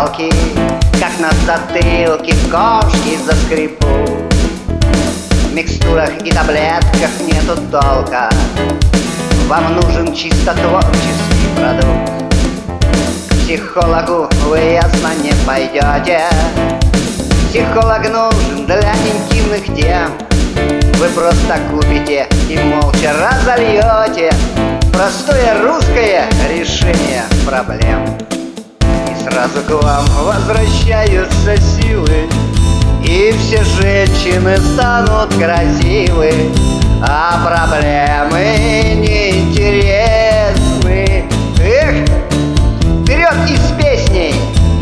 палки, как на затылке кошки заскребут. В микстурах и таблетках нету толка, вам нужен чисто творческий продукт. К психологу вы ясно не пойдете, психолог нужен для интимных тем. Вы просто купите и молча разольете простое русское решение проблем. И сразу к вам возвращаются силы, и все женщины станут красивы, а проблемы неинтересны. Эх, вперед и с песней!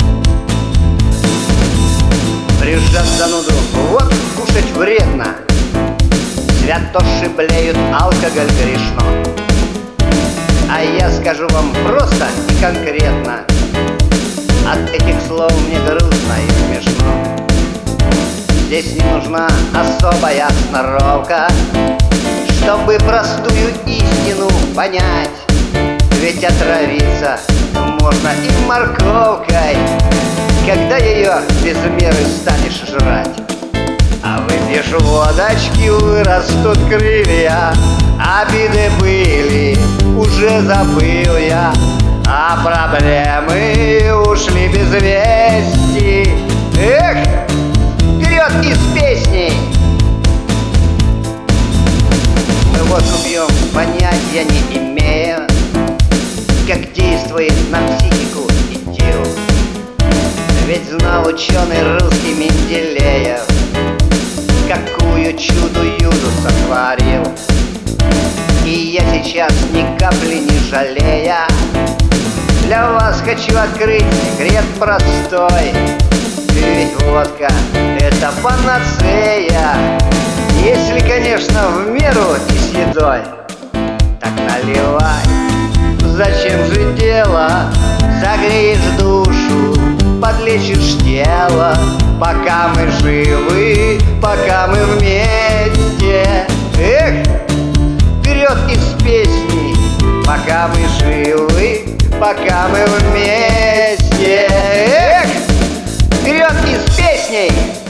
Брюзжат зануду, вот кушать вредно, святоши блеют, алкоголь грешно. А я скажу вам просто и конкретно, от этих слов мне грустно и смешно. Здесь не нужна особая сноровка, чтобы простую истину понять. Ведь отравиться можно и морковкой, когда ее без меры станешь жрать. А выпьешь водочки, вырастут крылья, обиды были, уже забыл я, а проблемы ушли без вести. Эх, вперед и с песней! Мы водку пьем, понятия не имея, как действует на психику и тело. Ведь знал ученый русский Менделеев, какую чудо-юду сотворил. И я сейчас ни капли не жалея для вас хочу открыть секрет простой. Ведь водка — это панацея, если, конечно, в меру и с едой. Так наливай, зачем же дело? Согреешь душу, подлечишь тело. Пока мы живы, пока мы вместе. Эх, вперед из песни! Пока мы живы, пока мы вместе. Эх, вперед из песней!